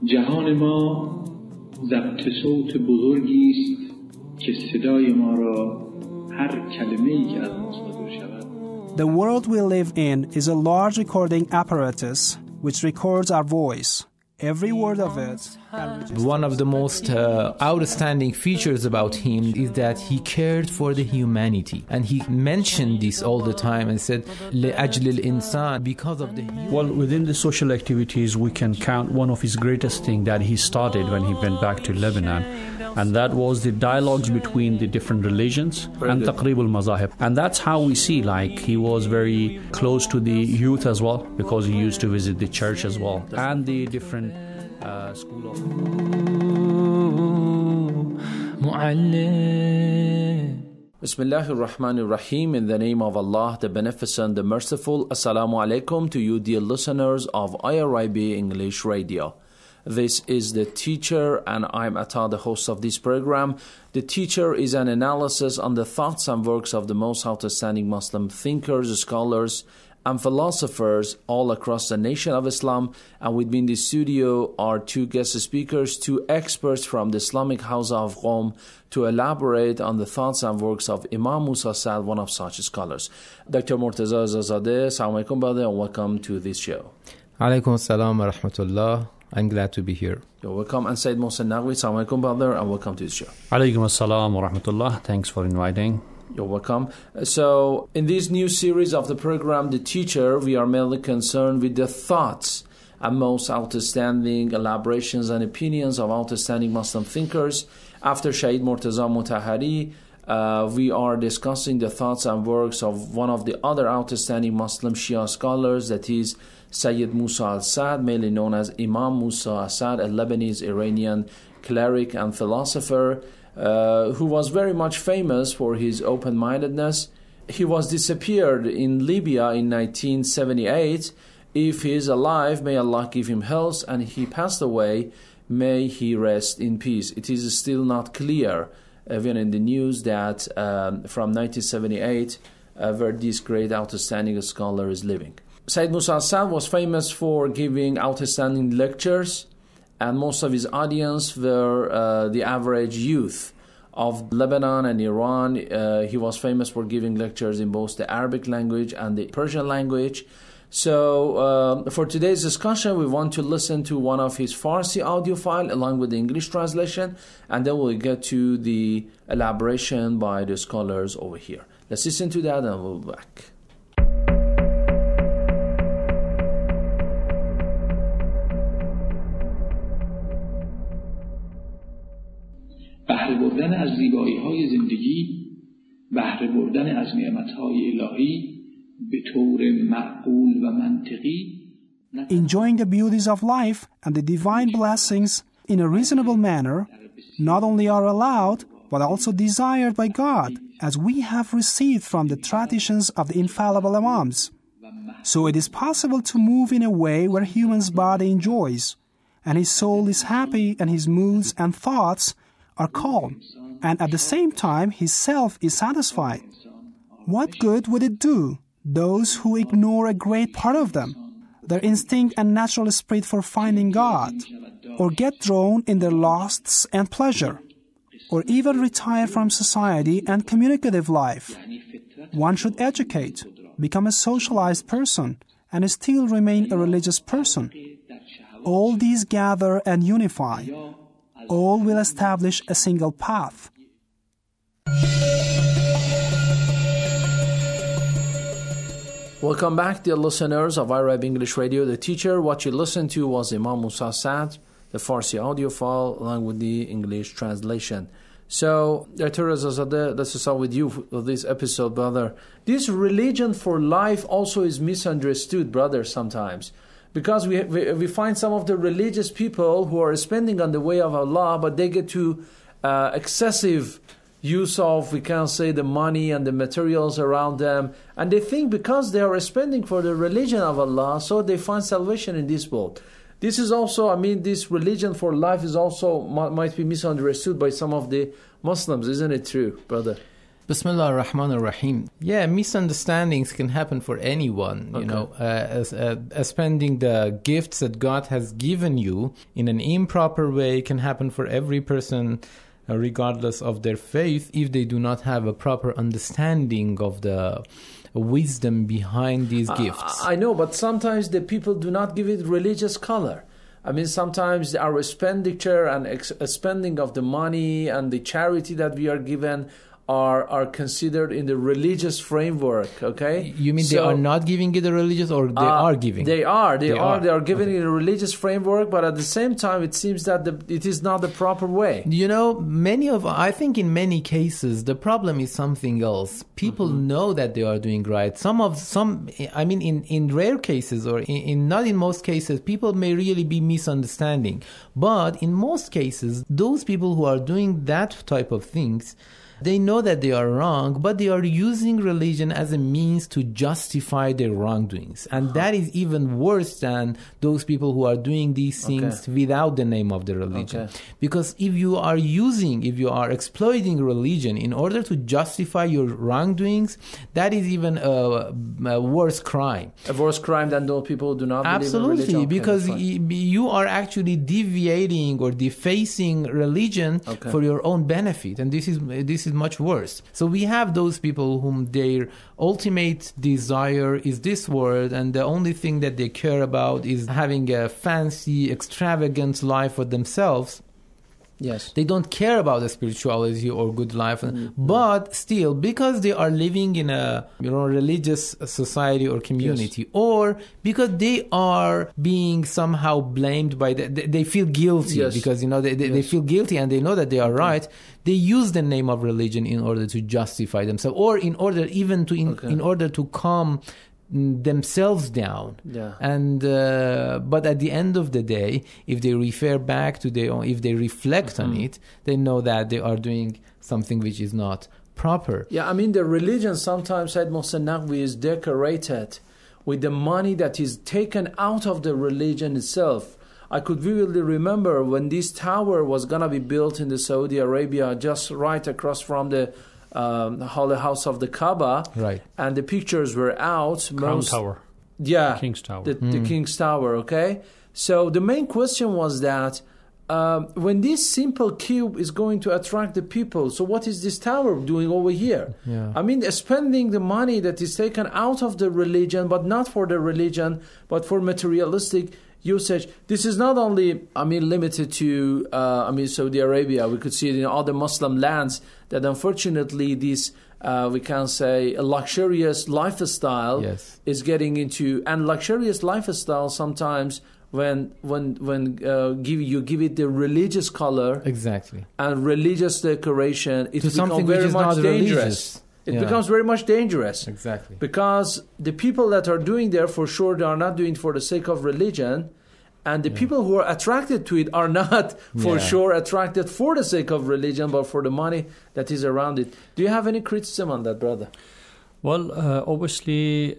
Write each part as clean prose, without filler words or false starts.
جهان ما ضبط صوت بزرگی است که صدای ما را هر کلمه‌ای که از ما صادر شود. The world we live in is a large recording apparatus which records our voice, every word of it. One of the most outstanding features about him is that he cared for the humanity, and he mentioned this all the time and said لأجل الإنسان, because of the human. Well, within the social activities we can count one of his greatest things that he started when he went back to Lebanon, and that was the dialogues between the different religions and taqrib al-mazahib. And that's how we see, like, he was very close to the youth as well, because he used to visit the church as well and the different school of Bismillah ar-Rahman ar-Rahim. In the name of Allah, the Beneficent, the Merciful. Assalamu alaikum to you, dear listeners of IRIB English Radio. This is The Teacher, and I'm Atta, the host of this program. The Teacher is an analysis on the thoughts and works of the most outstanding Muslim thinkers, scholars, and philosophers all across the nation of Islam. And with me in the studio are two guest speakers, two experts from the Islamic House of Qom, to elaborate on the thoughts and works of Imam Musa Saad, one of such scholars. Dr. Murtaza Azadeh, assalamu alaikum, brother, and welcome to this show. Alaikum assalam wa rahmatullah. I'm glad to be here. You're welcome. And Sayyid Mohsen Naqvi, assalamu alaikum, brother, and welcome to the show. Alaikum assalam wa rahmatullah. Thanks for inviting. You're welcome. So, in this new series of the program, The Teacher, we are mainly concerned with the thoughts and most outstanding elaborations and opinions of outstanding Muslim thinkers. After Shaykh Murtaza Mutahari, we are discussing the thoughts and works of one of the other outstanding Muslim Shia scholars, that is Sayyid Musa al-Sad, mainly known as Imam Musa al-Sad, a Lebanese-Iranian cleric and philosopher, who was very much famous for his open-mindedness. He was disappeared in Libya in 1978. If he is alive, may Allah give him health, and he passed away, may he rest in peace. It is still not clear, even in the news, that from 1978, where this great outstanding scholar is living. Sayyid Musa al-Sad was famous for giving outstanding lectures, and most of his audience were the average youth of Lebanon and Iran. He was famous for giving lectures in both the Arabic language and the Persian language. So for today's discussion, we want to listen to one of his Farsi audio file along with the English translation, and then we'll get to the elaboration by the scholars over here. Let's listen to that and we'll be back. بهره بردن از زیبایی‌های زندگی، بهره بردن از نعمت‌های الهی به طور معقول و منطقی. Enjoying the beauties of life and the divine blessings in a reasonable manner not only are allowed, but also desired by God, as we have received from the traditions of the infallible Imams. So it is possible to move in a way where human's body enjoys, and his soul is happy, and his moods and thoughts are calm, and at the same time his self is satisfied. What good would it do those who ignore a great part of them, their instinct and natural spirit for finding God, or get drawn in their lusts and pleasure, or even retire from society and communicative life? One should educate, become a socialized person, and still remain a religious person. All these gather and unify. All will establish a single path. Welcome back, dear listeners of IRIB English Radio, The Teacher. What you listened to was Imam Musa Saad, the Farsi audio file, along with the English translation. So, Dr. Azadeh, let's start with you for this episode, brother. This religion for life also is misunderstood, brother, sometimes. Because we find some of the religious people who are spending on the way of Allah, but they get to excessive use of, we can say, the money and the materials around them. And they think because they are spending for the religion of Allah, so they find salvation in this world. This is also, this religion for life is also, might be misunderstood by some of the Muslims. Isn't it true, brother? Bismillah ar-Rahman ar-Rahim. Yeah, misunderstandings can happen for anyone. Okay. You know, spending the gifts that God has given you in an improper way can happen for every person, regardless of their faith, if they do not have a proper understanding of the wisdom behind these gifts. I know, but sometimes the people do not give it religious color. I mean, sometimes our expenditure and spending of the money and the charity that we are given are considered in the religious framework, okay? You mean they are not giving it a religious, or they are giving? They are giving it a religious framework, but at the same time, it seems that it is not the proper way. You know, I think in many cases, the problem is something else. People know that they are doing right. I mean, in rare cases, or not in most cases, people may really be misunderstanding. But in most cases, those people who are doing that type of things, they know that they are wrong, but they are using religion as a means to justify their wrongdoings. And that is even worse than those people who are doing these things without the name of the religion. Okay. Because if you are exploiting religion in order to justify your wrongdoings, that is even a worse crime. A worse crime than those people who do not believe in Absolutely, religion. because you are actually deviating or defacing religion for your own benefit. And this is much worse. So we have those people whom their ultimate desire is this world, and the only thing that they care about is having a fancy, extravagant life for themselves. Yes. They don't care about the spirituality or good life, but still, because they are living in a religious society or community, or because they are being somehow blamed by they feel guilty because they feel guilty and they know that they are right. They use the name of religion in order to justify themselves, or in order even to in order to calm themselves down. And but at the end of the day, if they refer back to their own, if they reflect on it, they know that they are doing something which is not proper. Yeah, I mean, the religion sometimes, Said Mohsen Naqvi, is decorated with the money that is taken out of the religion itself. I could vividly remember when this tower was going to be built in the Saudi Arabia, just right across from the Holy House of the Kaaba, and the pictures were out. Crown Tower. Yeah, King's Tower. The King's Tower, okay? So the main question was that when this simple cube is going to attract the people, so what is this tower doing over here? I mean, spending the money that is taken out of the religion, but not for the religion, but for materialistic usage. This is not only, limited to, Saudi Arabia. We could see it in other Muslim lands that unfortunately this, we can say, a luxurious lifestyle is getting into, and luxurious lifestyle sometimes when you give it the religious color and religious decoration, it becomes very much dangerous. It becomes very much dangerous. Exactly. Because the people that are doing there, for sure, they are not doing it for the sake of religion. And the people who are attracted to it are not, for sure, attracted for the sake of religion, but for the money that is around it. Do you have any criticism on that, brother? Well, obviously,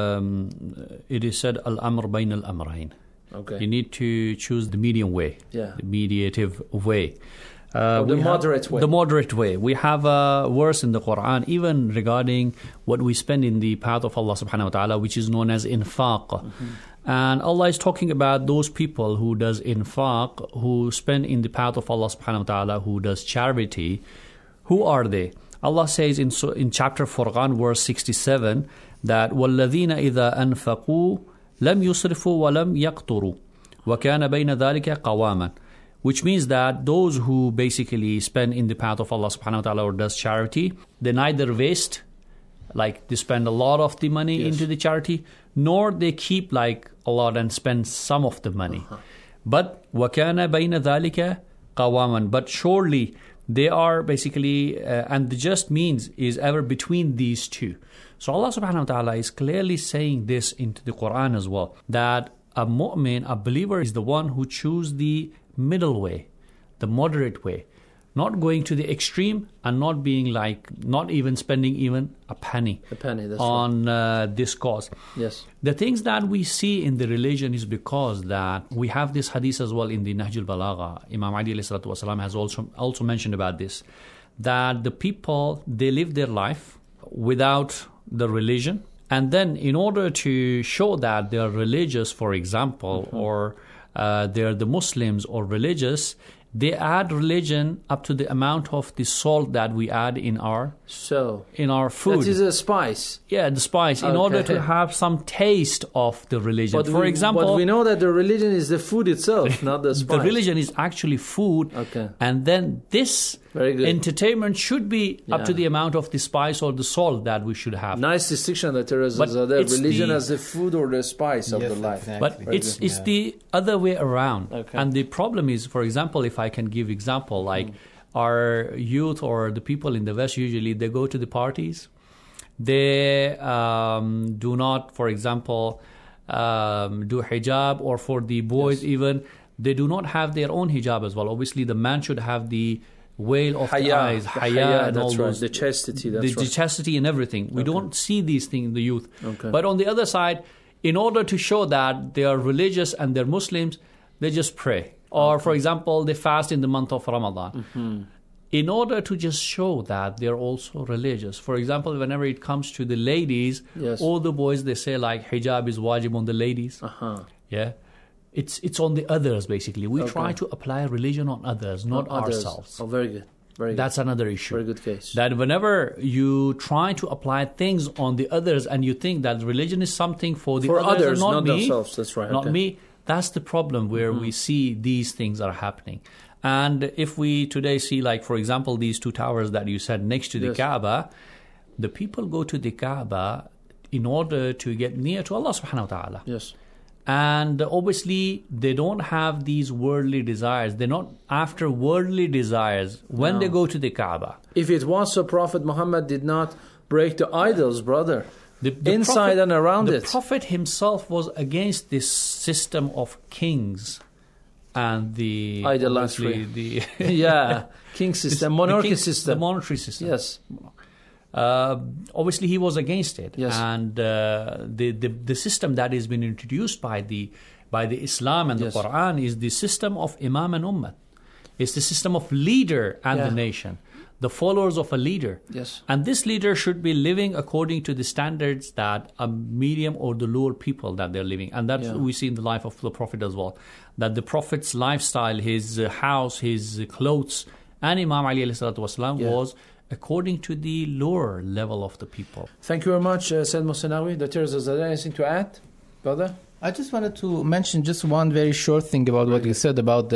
it is said, al-amr bayn al-amrayn. You need to choose the medium way, the mediative way. The moderate way. The moderate way. We have a verse in the Quran, even regarding what we spend in the path of Allah subhanahu wa ta'ala, which is known as infaq. And Allah is talking about those people who does infaq, who spend in the path of Allah subhanahu wa ta'ala, who does charity. Who are they? Allah says in chapter Furqan, verse 67, that وَالَّذِينَ إِذَا أَنفَقُوا لَمْ يُصْرِفُوا وَلَمْ يَقْتُرُوا وَكَانَ بَيْنَ ذَلِكَ قَوَامًا. Which means that those who basically spend in the path of Allah subhanahu wa ta'ala or does charity, they neither waste, like they spend a lot of the money into the charity, nor they keep like a lot and spend some of the money. But وَكَانَ بَيْنَ ذَلِكَ قَوَامًا. But surely they are basically, and the just means is ever between these two. So Allah subhanahu wa ta'ala is clearly saying this into the Quran as well, that a mu'min, a believer, is the one who chooses the middle way, the moderate way, not going to the extreme and not being like, not even spending even a penny that's on this cause. Yes. The things that we see in the religion is because that we have this hadith as well in the Nahjul Balagha. Imam Ali alayhi salatu wasalam has also mentioned about this, that the people, they live their life without the religion. And then in order to show that they are religious, for example, or they are the Muslims or religious, they add religion up to the amount of the salt that we add in our food. That is a spice. Yeah, the spice, in order to have some taste of the religion. But we know that the religion is the food itself, not the spice. The religion is actually food. Okay. And then this Very good. entertainment should be up to the amount of the spice or the salt that we should have. Nice distinction that there is religion as the food or the spice of the life. Exactly. But it's the other way around. Okay. And the problem is, for example, if I can give example, like our youth or the people in the West, usually they go to the parties. They do not, for example, do hijab, or for the boys even, they do not have their own hijab as well. Obviously, the man should have the veil of the eyes, haya, and all those. The chastity, The chastity and everything. We don't see these things in the youth. Okay. But on the other side, in order to show that they are religious and they're Muslims, they just pray. Or, for example, they fast in the month of Ramadan. In order to just show that they're also religious. For example, whenever it comes to the ladies, all the boys, they say like hijab is wajib on the ladies. Yeah. It's on the others, basically. We try to apply religion on others, not ourselves. Oh, very good. Very good. That's another issue. Very good case. That whenever you try to apply things on the others and you think that religion is something for the others, not me, themselves. That's right. Not me. That's the problem where we see these things are happening. And if we today see, like, for example, these two towers that you said next to the Kaaba, the people go to the Kaaba in order to get near to Allah subhanahu wa ta'ala. Yes. And obviously, they don't have these worldly desires. They're not after worldly desires when they go to the Kaaba. If it was so, Prophet Muhammad did not break the idols, brother. The inside Prophet, and around the it. The Prophet himself was against this system of kings and the idolatry. King system, monarchy system. The monarchy system. Yes. Obviously, he was against it. Yes. And the system that has been introduced by the Islam and the Quran is the system of Imam and Ummah. It's the system of leader and the nation. The followers of a leader. Yes. And this leader should be living according to the standards that a medium or the lower people that they're living. And that's we see in the life of the Prophet as well. That the Prophet's lifestyle, his house, his clothes, and Imam Ali ﷺ was according to the lower level of the people. Thank you very much, Sayyid Mohsenawi. Dr. Zazadeh, anything to add, brother? I just wanted to mention just one very short thing about what you said about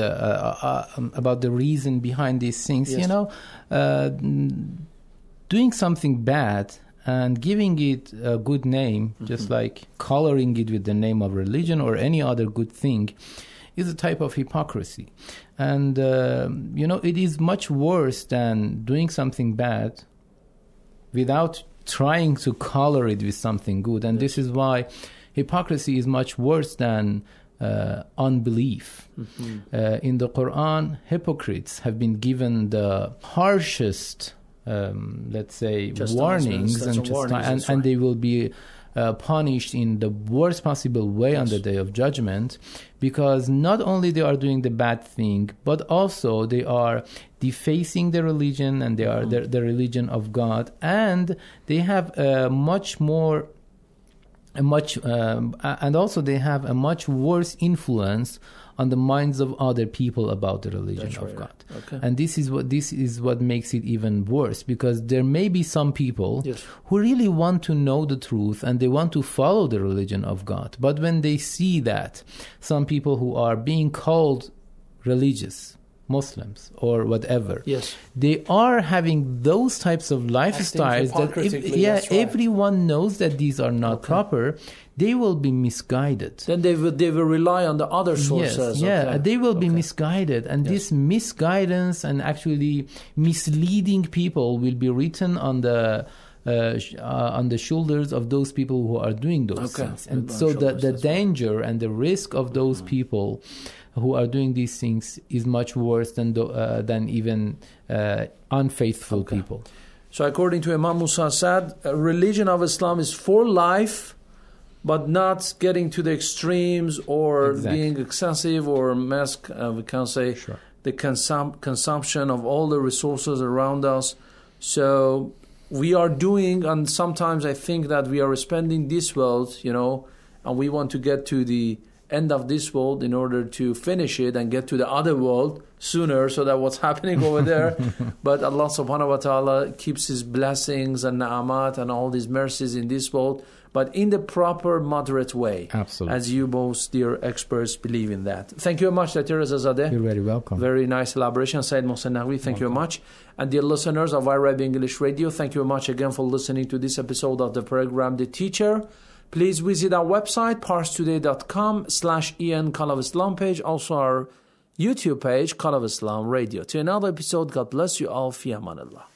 the reason behind these things. Yes. You know, doing something bad and giving it a good name, just like coloring it with the name of religion or any other good thing, is a type of hypocrisy. And, you know, it is much worse than doing something bad without trying to color it with something good. And this is why hypocrisy is much worse than unbelief. In the Quran, hypocrites have been given the harshest, let's say, warnings, and they will be punished in the worst possible way on the Day of Judgment, because not only they are doing the bad thing, but also they are defacing the religion and they are the religion of God, and they have and also they have a much worse influence on the minds of other people about the religion of God. Okay. And this is what makes it even worse, because there may be some people who really want to know the truth and they want to follow the religion of God. But when they see that some people who are being called religious, Muslims or whatever, they are having those types of lifestyles that everyone knows that these are not proper, they will be misguided. Then they will rely on the other sources. They will be misguided, and this misguidance and actually misleading people will be written on the shoulders of those people who are doing those things. And so the danger and the risk of those people who are doing these things is much worse than even unfaithful people. So according to Imam Musa Asad, religion of Islam is for life, but not getting to the extremes or being excessive or we can say the consumption of all the resources around us. So we are doing, and sometimes I think that we are spending this world, and we want to get to the end of this world in order to finish it and get to the other world sooner, so that what's happening over there. But Allah subhanahu wa ta'ala keeps His blessings and na'amat and all these mercies in this world, but in the proper, moderate way. Absolutely. As you both, dear experts, believe in that. Thank you very much, Dr. Reza Zadeh. You're very welcome. Very nice elaboration. Sayyid Mohsen Naqvi, thank you very much. And dear listeners of iRabi English Radio, thank you very much again for listening to this episode of the program, The Teacher. Please visit our website, parstoday.com/EN Call of Islam page, also our YouTube page, Call of Islam Radio. To another episode, God bless you all. Fi amanillah.